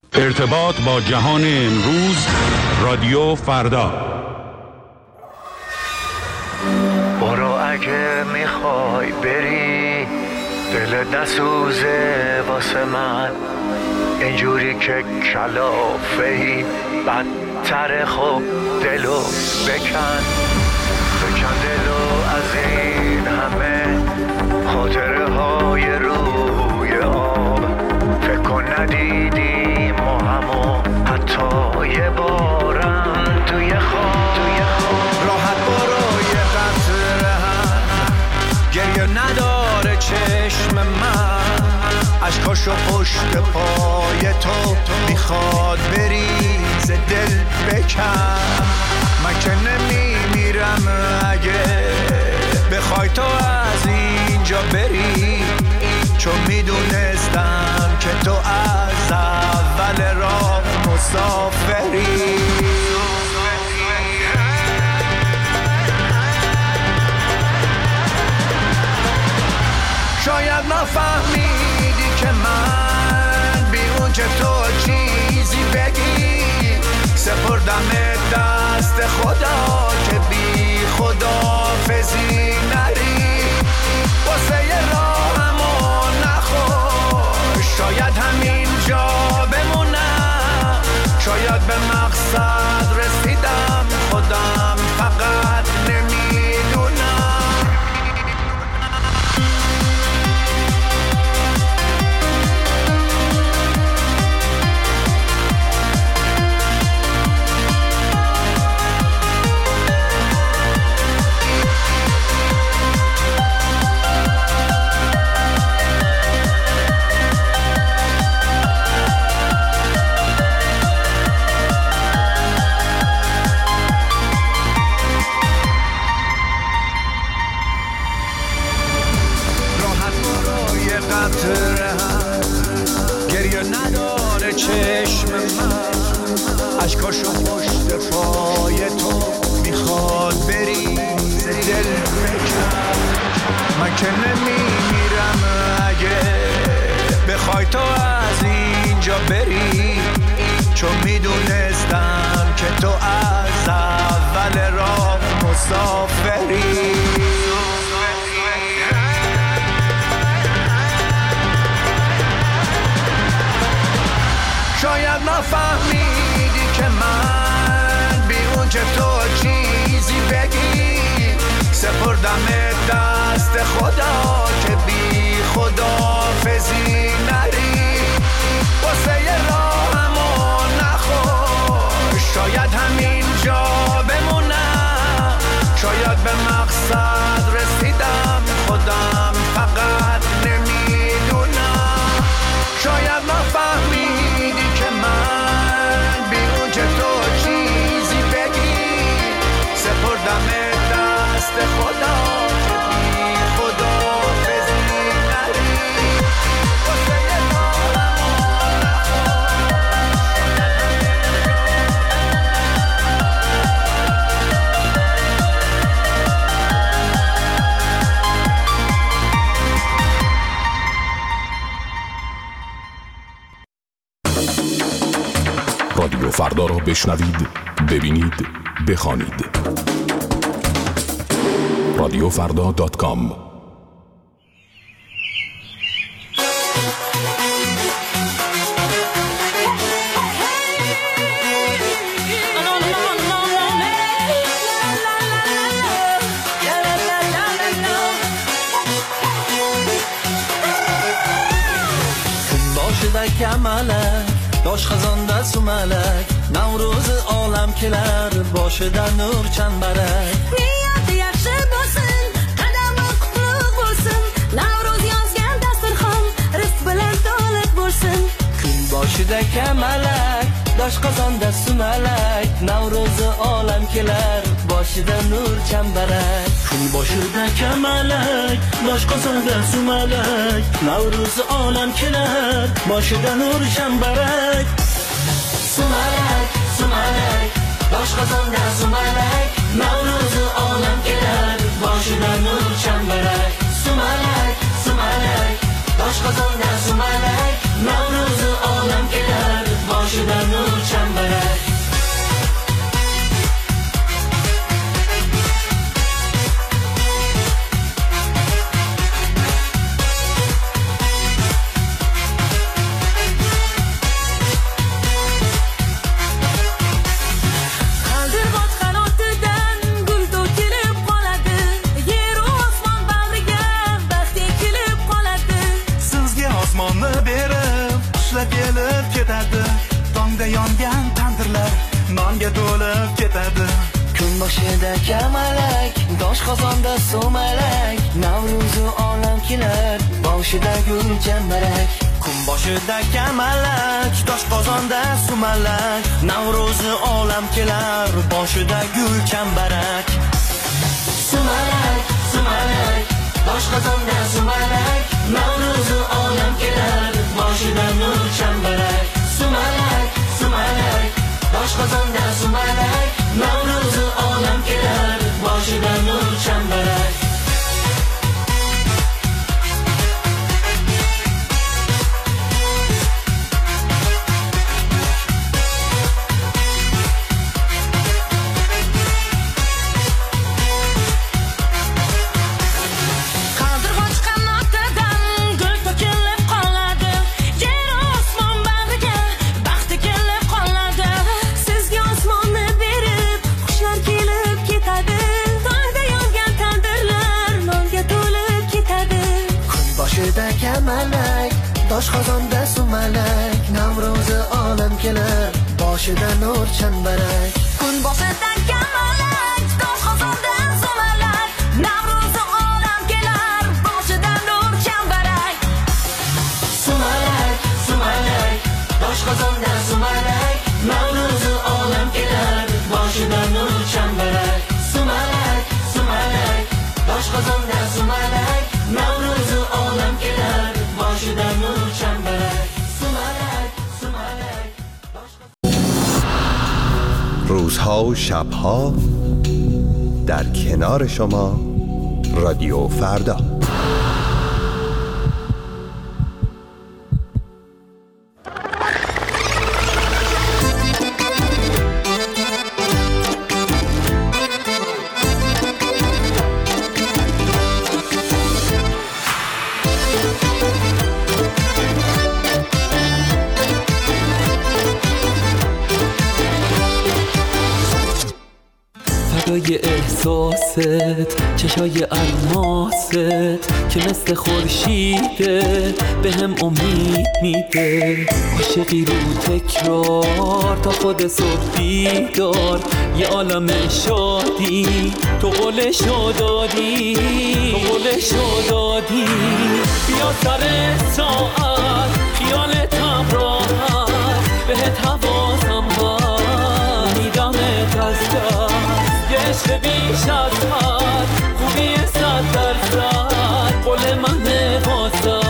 ارتباط با جهان امروز، رادیو فردا. برو اگه میخوای بری، دل نسوزه واسه من، اینجوری که کلافهی بدتر. خب دلو بکن دلو از این همه خاطره های روی آب. فکر کن ندیدیم و همو حتی یه بارم توی خواب. راحت برو یه قطره هم گریه نداره چشم من، عشقاشو پشت پای تو میخواد بریز دل بکن. من که نمیمیرم اگه بخوای تو از اینجا بری، چون میدونستم که تو از اول راه مسافری. شاید نفهمیدی که من بی اون که تو چیزی بگی، سپردم دست خدا که بی خداحافظی نری. واسه یه راهمو نخور، شاید همینجا بمونم، شاید به مقصد رسیدم، خودم فقط نمیدونم. گریه نداره چشم من، عشقاشو پشت پای تو میخواد بریز دل بکن. من که نمیمیرم اگه بخوای تو از اینجا بری، چون میدونستم که تو از اول راه مسافری. شاید نفهمیدی که من بی اون که تو چیزی بگی، سپردم دست خدا که بی خداحافظی نری. واسه یه راهمو نخور، شاید همینجا بمونم، شاید به مقصد رسیدم، خودم فقط نمیدونم. شاید نفهمیدی که من بی اون که تو چیزی بگی، سپردم دست خدا که بی خداحافظی نری. واسه یه راهمو نخور، رادیو فردا را بشنوید، ببینید، بخوانید. رادیوفردا.com. boshidagi amalak yosh xazonda sumalak Navro'z olam kelar boshidan nur chambarak niyati yaxshi bo'lsin qadami qutlug' bo'lsin Navro'z yozgan dasturxon rizq bilan to'liq bo'lsin kun boshida kamalak yosh xazonda sumalak Navro'z olam kelar boshidan nur chambarak kun boshida kamalak yosh xazonda sumalak Navro'z olam kelar boshidan nur chambarak Sumalak, sumalak, yosh xazonda sumalak Navro'z olam kelar boshidan nur chambarak Sumalak, sumalak, yosh xazonda sumalak Navro'z olam kelar boshidagi malak dosh qozonda sumalak Navro'z olam kelar boshida gul chambarak kun boshidagi malak dosh qozonda sumalak Navro'z olam kelar boshida gul chambarak sumalak sumalak dosh qozonda sumalak Navro'z olam kelar boshida nur chambarak sumalak sumalak dosh qozonda sumalak Navro'z olam kelar boshida nur chambarak dosh qozonda sumalak Navro'z olam kelar boshida nur chambarak kun boshida kamalak dosh qozonda sumalak Navro'z olam kelar boshida nur chambarak sumalak sumalak dosh qozonda sumalak Navro'z olam kelar boshida nur chambarak sumalak sumalak dosh qozonda sumalak Navro'z olam kelar boshida nur chambarak sumalak sumalak روزها و شبها در کنار شما رادیو فردا فدای احساست چشای الماست که مثل خورشیده به هم امید میده عاشقی رو تکرار تا خود صبح بیدار یه عالم شادی تو قولشو دادی بیا سر ساعت خیالتم راحت بهت حواسم هست میدمت از دست عشق بیش از حد خوبی 100% قول من واسه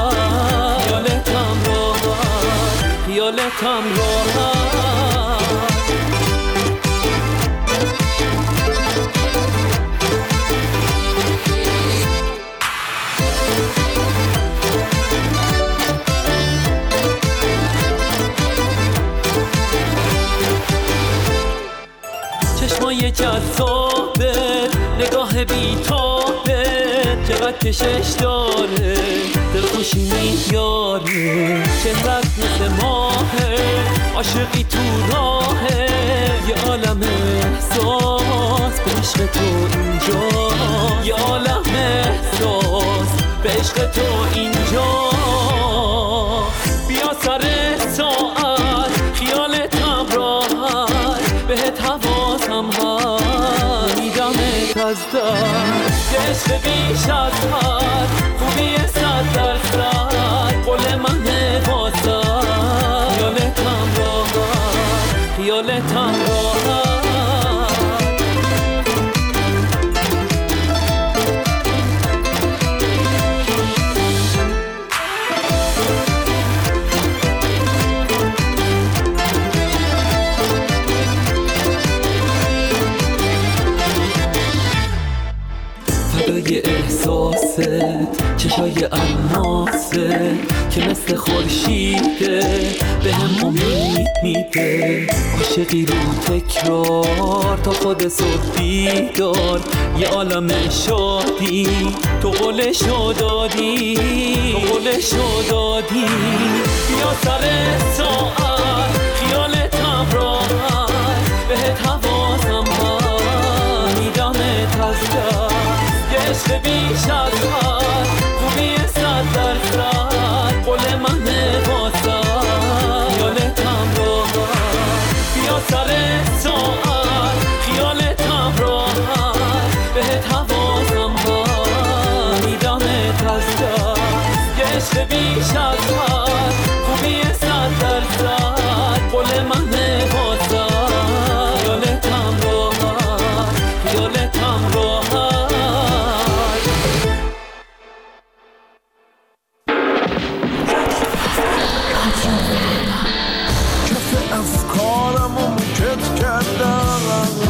خیالتم راحت چشمای جذابت نگاه بی‌تابت چقدر کشش داره دلخوشی میاره چهرت مثل ماهه عاشقی تو راهه یه عالم احساس به عشق تو اینجا یه عالم احساس به عشق تو اینجا بیا سر ساعت خیالتم راحت بهت حواسم هست میدمت از دست عشق بیش از حد خوبی 100% قول من واسه خیالتم راحت فدای احساست چشای الماست که مثل خورشیده به هم امید میده عاشقی رو تکرار تا خود صبح بیدار یه عالم شادی تو قولشو دادی بیا سر ساعت خیالتم راحت بهت حواسم هست میدمت از دست عشق بیش از حد خوبی 100% قول من واسه خیالتم راحت بیا سر ساعت خیالتم راحت یارم و موکت کردم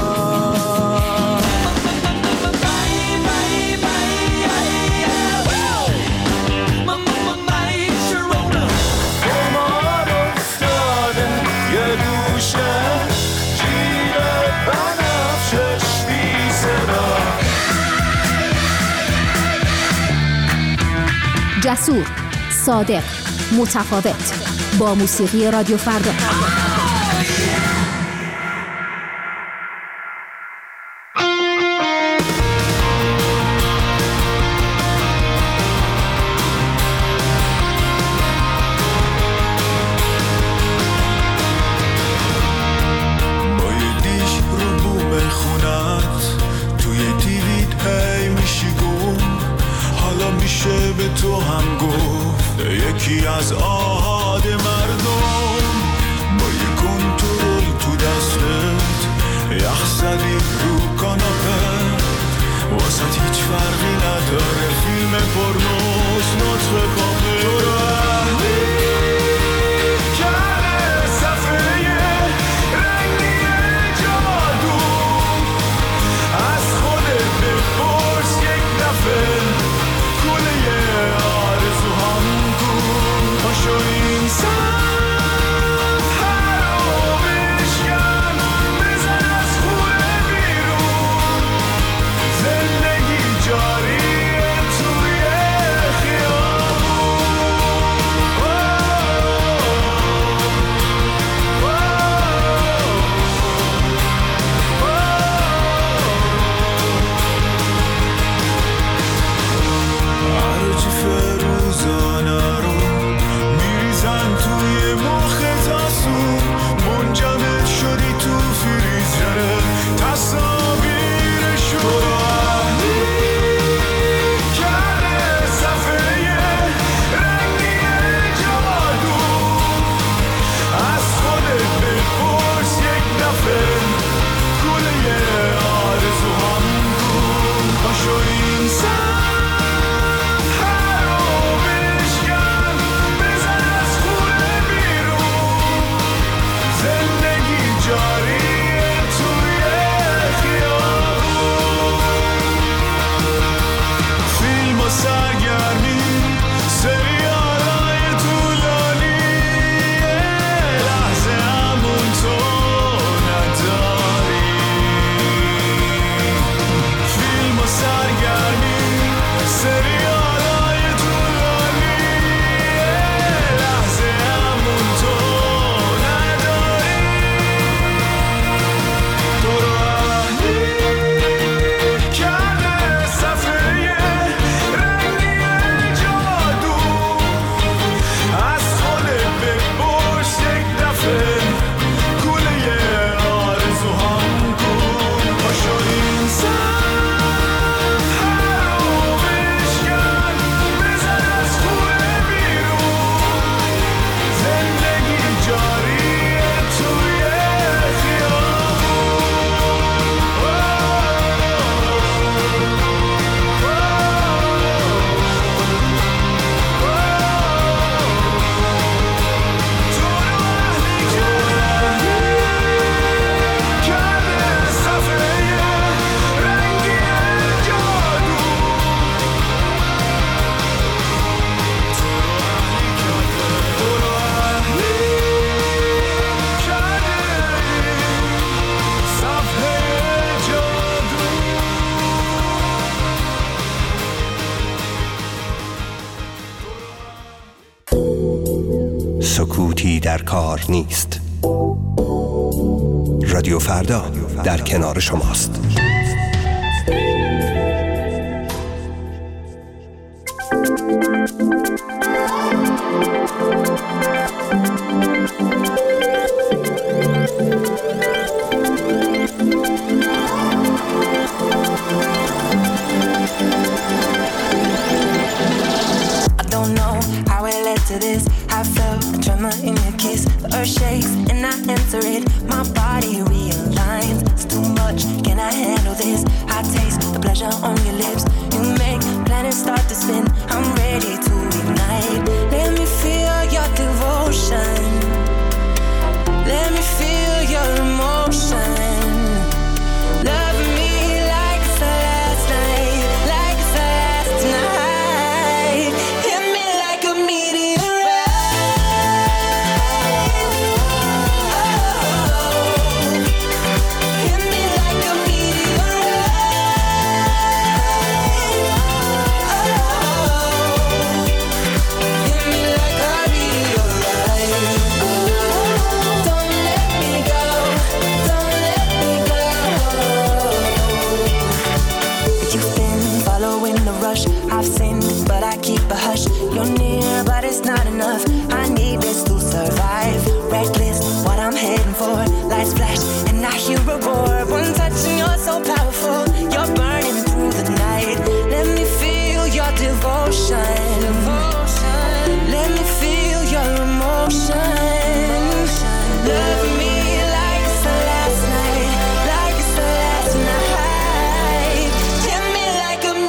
جسور، صادق، متفاوت، با موسیقی رادیو فردا. از آهاد مردم با یه کنترل تو دستت یخ زدی رو کاناپه واسه هیچ فرقی نداره فیلم پرنوس نطفه کامل تو رو اهلی کرده صفحه رنگی جادو از خودت بپرس یک دفعه کله آرزوهام پاشو این سفر رو بشکن بزن از خونه بیرون زندگی جاریه توی خیابون هرچی فروزانه رو میریزن توی مخ تاسون منجمد شدی تو فریزر تصاویرشو تو رو اهلی کرده صفحه رنگی جادو از خودت بپرس یک دفعه کله آرزوهام کن پاشو این سفر رو بشکن بزن از خونه بیرون زندگی جاریه توی خیابون فیلم و سرگرمی سریالای طولانی لحظه همون تو نداری فیلم و سرگرمی سریالای طولانی لحظه همون تو نداری تو رو اهلی کرده صفحه رنگی جادو از خودت بپرس یک دفعه کله آرزوهام کن پاشو این سفر رو بشکن بزن از خونه بیرون زندگی جاریه توی سکوتی در کار نیست. رادیو فردا در کنار شماست. Let me feel reckless, what I'm heading for. Lights flash and I hear a roar. One touch and you're so powerful. You're burning through the night. Let me feel your devotion. Let me feel your emotion. Love me like it's the last night. Like it's the last night. Hit me like a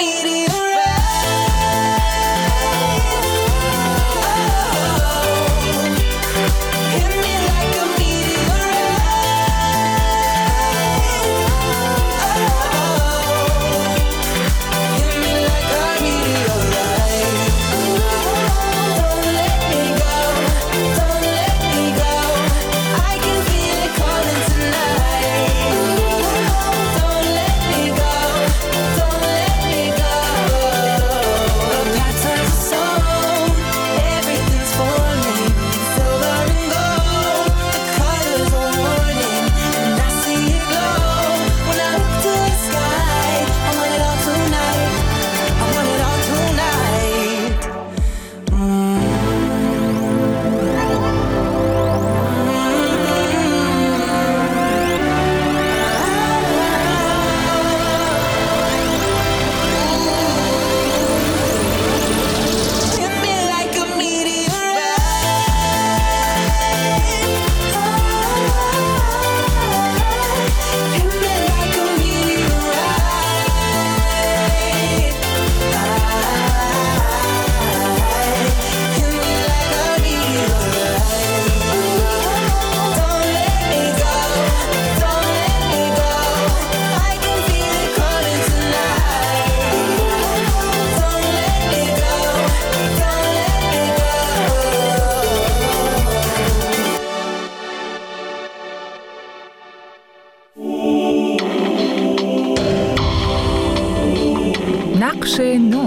نقش نو.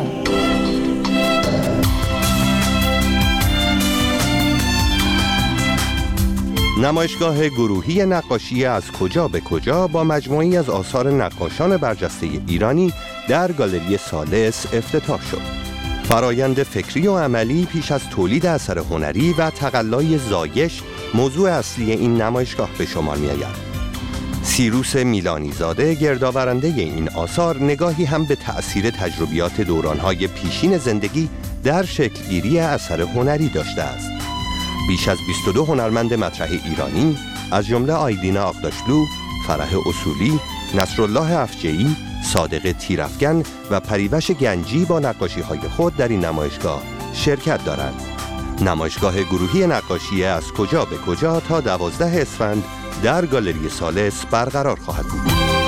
نمایشگاه گروهی نقاشی از کجا به کجا با مجموعی از آثار نقاشان برجسته ایرانی در گالری ثالث افتتاح شد. فرایند فکری و عملی پیش از تولید اثر هنری و تقلای زایش موضوع اصلی این نمایشگاه به شمار می‌آید. سیروس میلانی زاده گردآورنده این آثار نگاهی هم به تأثیر تجربیات دوران‌های پیشین زندگی در شکلگیری اثر هنری داشته است. بیش از 22 هنرمند مطرح ایرانی از جمله آیدین آغداشلو، فرح اصولی، نصرالله افجعی، صادق تیرافگن و پریوش گنجی با نقاشی‌های خود در این نمایشگاه شرکت دارند. نمایشگاه گروهی نقاشی از کجا به کجا تا 12 اسفند در گالری ثالث برقرار خواهد بود.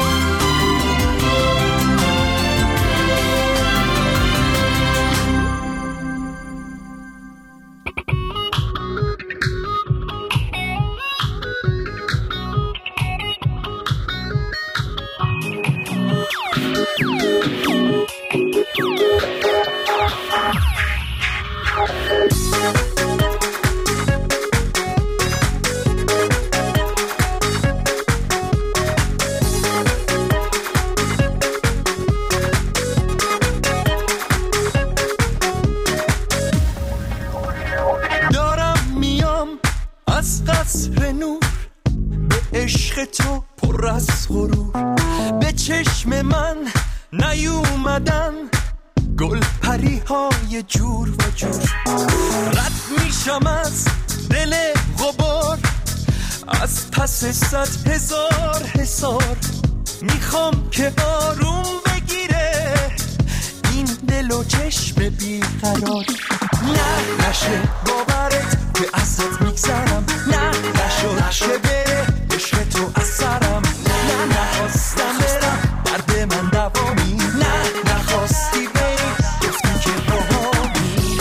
صد هزار حسار میخوام که آروم بگیره این دل و چشم بیقرار. نه نشه باورت که ازت میگذرم، نه نشه بره عشق تو از سرم، نه نخواستم برم درد من دوامی، نه نخواستی بری گفتی که باهامی.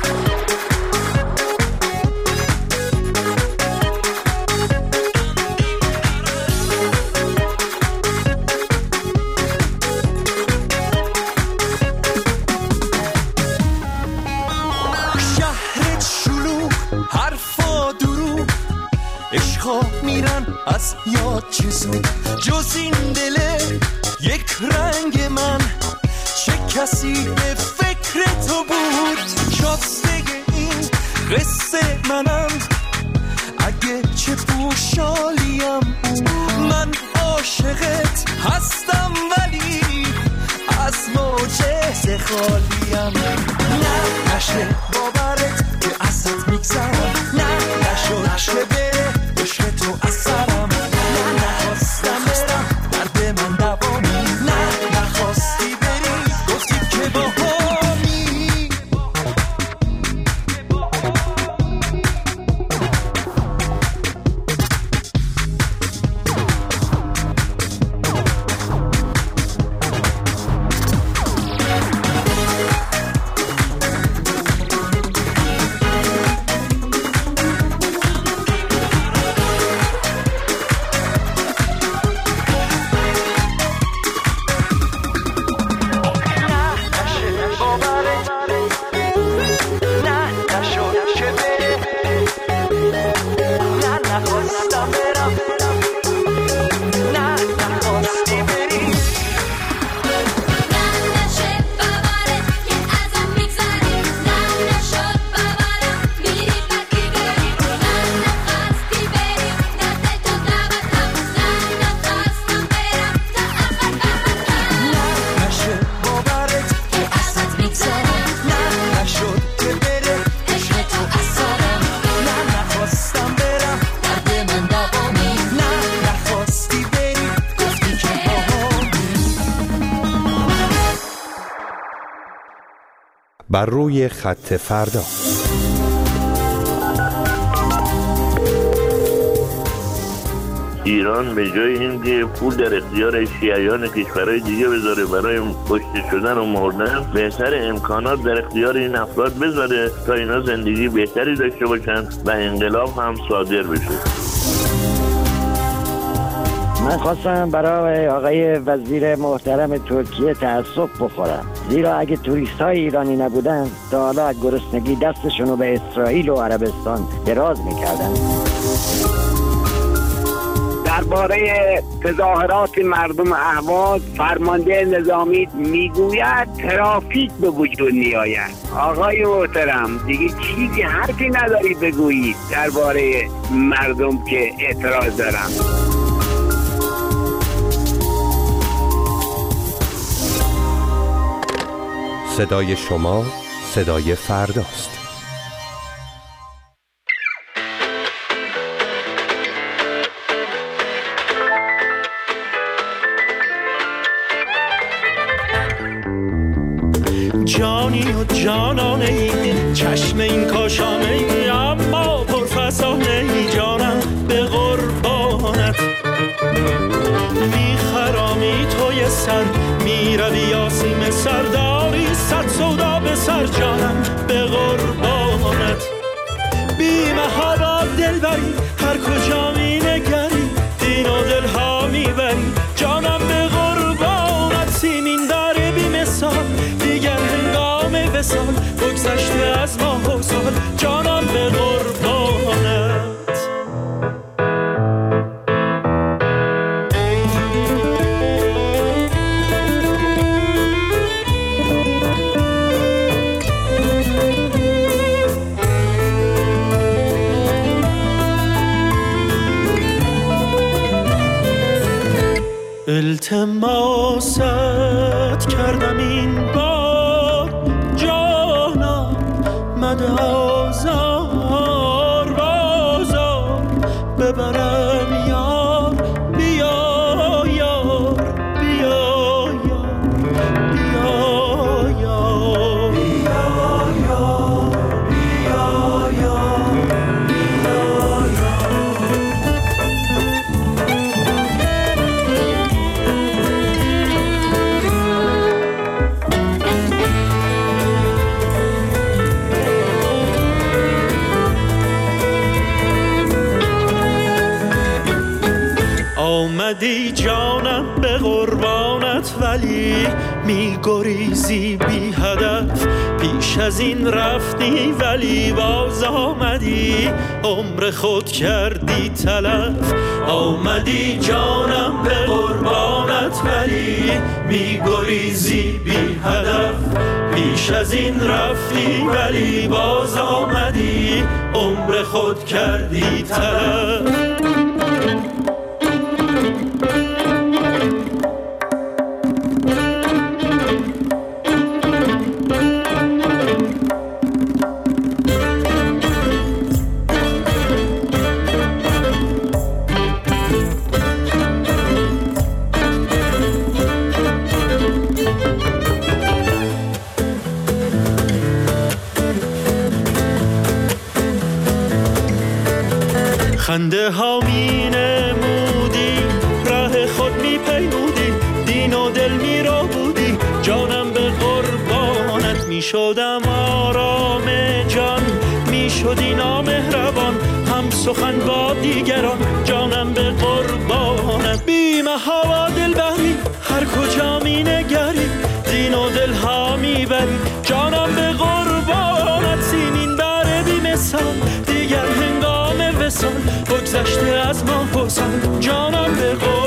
میرن از یاد چیزو جز این دله یک رنگ من، چه کسی به فکر تو بود شازده این قصه منم. دیگه چه پوشالیم، من عاشقت هستم ولی از معجزه خالیم. نه نشه باورت که ازت میگذرم، نه نشد که بره عشق تو از سرم، نه نخواستم برم درد من دوامی، نه نخواستی بری گفتی که با همی. بر روی خط فردا. ایران به جای اینکه پول در اختیار شیعیان کشورهای دیگه بذاره برای کشته شدن و مردن، بهتر امکانات در اختیار این افراد بذاره تا اینا زندگی بهتری داشته باشن و انقلاب هم صادر بشه. من خواستم برای آقای وزیر محترم ترکیه تأسف بخورم، زیرا اگه توریست های ایرانی نبودن تا حالا از گرسنگی دستشون رو به اسرائیل و عربستان دراز میکردن. درباره تظاهرات مردم اهواز فرمانده نظامی میگوید ترافیک به وجود میآید. آقای محترم دیگه چیزی حرفی نداری بگویید درباره مردم که اعتراض دارن. صدای شما صدای فرداست. جانی و جانانه ای، چشم این کاشانه ای، اما پرفسانه ای، جانم به قربانت. میخرامی توی سر، میروی یاسیم سرداری، صد سودا به سر، جانم به قربانت. بی‌محابا دل بری، هر کجا می نگری، دین و دل ها میبری، جانم به قربانت. سیمین داره بی مثال، دیگر هنگام وصال، بگذشته از ماه و سال، جانم به قربانت. التماست کردم این بار، جانم مده آزار بازار، ببرم یار، بیا یار، بیا یار، بیا یار، بیا یار، بیا یار، بیا یار. آمدی جانم به قربانت ولی می گریزی بی هدف، پیش از این رفتی ولی باز آمدی عمر خود کردی تلف. آمدی جانم به قربانت ولی می گریزی بی هدف، پیش از این رفتی ولی باز آمدی عمر خود کردی تلف. خنده ها می نمودی، راه خود می پیمودی، دین و دل می رو بودی، جانم به قربانت می شدم آرام جان، می شدی نامهربان هم سخن با دیگران، جانم به قربانت. بی محابا دل بری هر کجا می نگری، دین و دل ها می بری، جانم به قربانت. سینین بره بی مثال دیگر هنگام وصال، بگذشته از ما حسن، جانم به قربانت.